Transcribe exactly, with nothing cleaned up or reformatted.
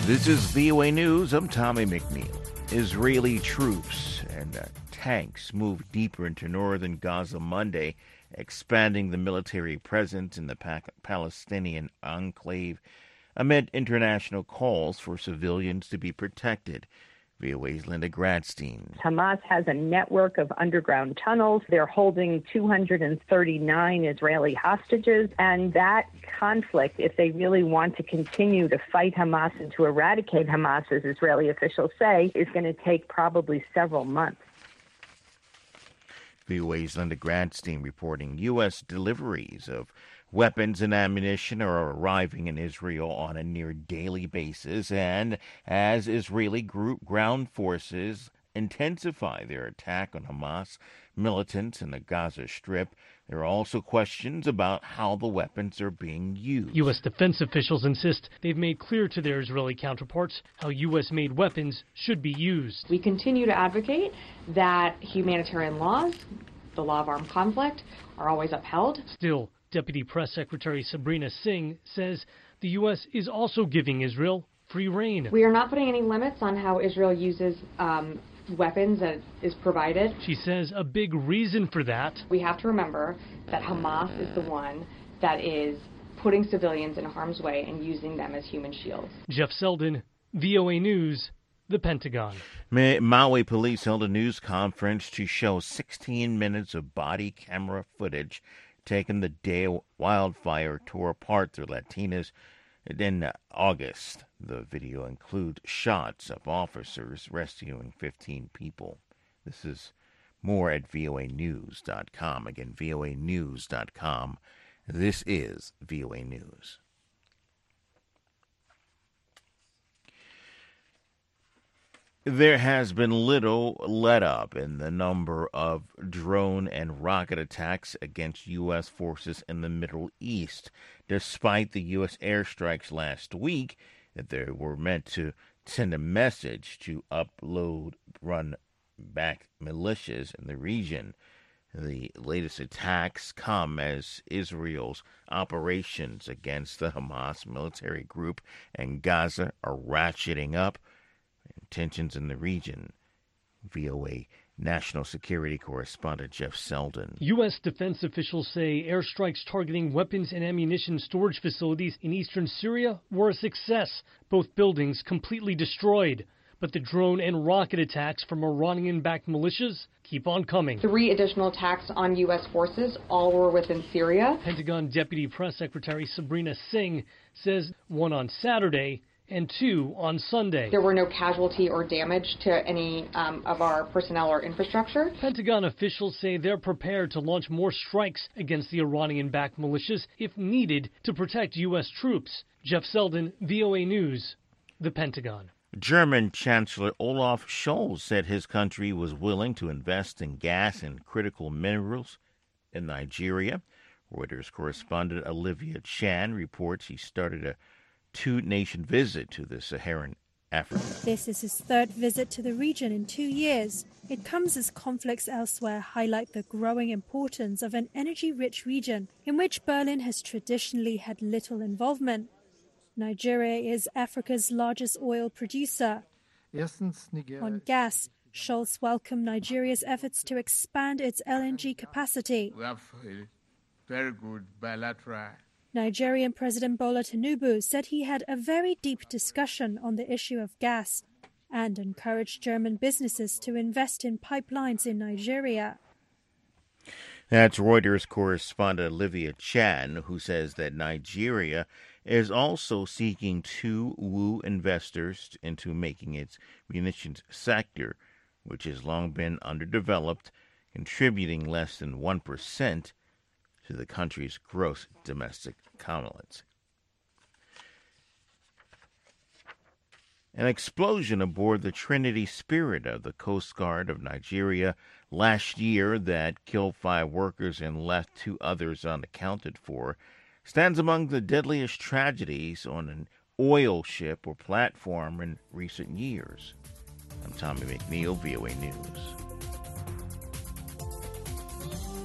This is V O A News. I'm Tommy McNeil. Israeli troops and uh, tanks moved deeper into northern Gaza Monday, expanding the military presence in the pa- Palestinian enclave amid international calls for civilians to be protected. V O A's Linda Gradstein. Hamas has a network of underground tunnels. They're holding two hundred thirty-nine Israeli hostages. And that conflict, if they really want to continue to fight Hamas and to eradicate Hamas, as Israeli officials say, is going to take probably several months. V O A's Linda Gradstein reporting U S deliveries of weapons and ammunition are arriving in Israel on a near daily basis, and as Israeli group ground forces intensify their attack on Hamas militants in the Gaza Strip, there are also questions about how the weapons are being used. U S defense officials insist they've made clear to their Israeli counterparts how U S-made weapons should be used. We continue to advocate that humanitarian laws, the law of armed conflict, are always upheld. Still, Deputy Press Secretary Sabrina Singh says the U S is also giving Israel free rein. We are not putting any limits on how Israel uses um, weapons that is provided. She says a big reason for that. We have to remember that Hamas is the one that is putting civilians in harm's way and using them as human shields. Jeff Selden, V O A News, the Pentagon. Maui police held a news conference to show sixteen minutes of body camera footage taken the day wildfire tore apart the Latinas in August. The video includes shots of officers rescuing fifteen people. This is more at V O A news dot com. Again, V O A news dot com. This is V O A News. There has been little let-up in the number of drone and rocket attacks against U S forces in the Middle East, despite the U S airstrikes last week that they were meant to send a message to upload run-back militias in the region. The latest attacks come as Israel's operations against the Hamas military group in Gaza are ratcheting up. Tensions in the region. V O A National Security Correspondent Jeff Selden. U S defense officials say airstrikes targeting weapons and ammunition storage facilities in eastern Syria were a success. Both buildings completely destroyed. But the drone and rocket attacks from Iranian-backed militias keep on coming. Three additional attacks on U S forces, all were within Syria. Pentagon Deputy Press Secretary Sabrina Singh says one on Saturday and two on Sunday. There were no casualty or damage to any um, of our personnel or infrastructure. Pentagon officials say they're prepared to launch more strikes against the Iranian-backed militias if needed to protect U S troops. Jeff Selden, V O A News, the Pentagon. German Chancellor Olaf Scholz said his country was willing to invest in gas and critical minerals in Nigeria. Reuters correspondent Olivia Chan reports he started a two-nation visit to the Saharan Africa. This is his third visit to the region in two years. It comes as conflicts elsewhere highlight the growing importance of an energy-rich region in which Berlin has traditionally had little involvement. Nigeria is Africa's largest oil producer. On gas, Scholz welcomed Nigeria's efforts to expand its L N G capacity. We have a very good bilateral. Nigerian President Bola Tinubu said he had a very deep discussion on the issue of gas and encouraged German businesses to invest in pipelines in Nigeria. That's Reuters correspondent Olivia Chan, who says that Nigeria is also seeking to woo investors into making its munitions sector, which has long been underdeveloped, contributing less than one percent to the country's gross domestic commerce. An explosion aboard the Trinity Spirit of the Coast Guard of Nigeria last year that killed five workers and left two others unaccounted for stands among the deadliest tragedies on an oil ship or platform in recent years. I'm Tommy McNeil, V O A News.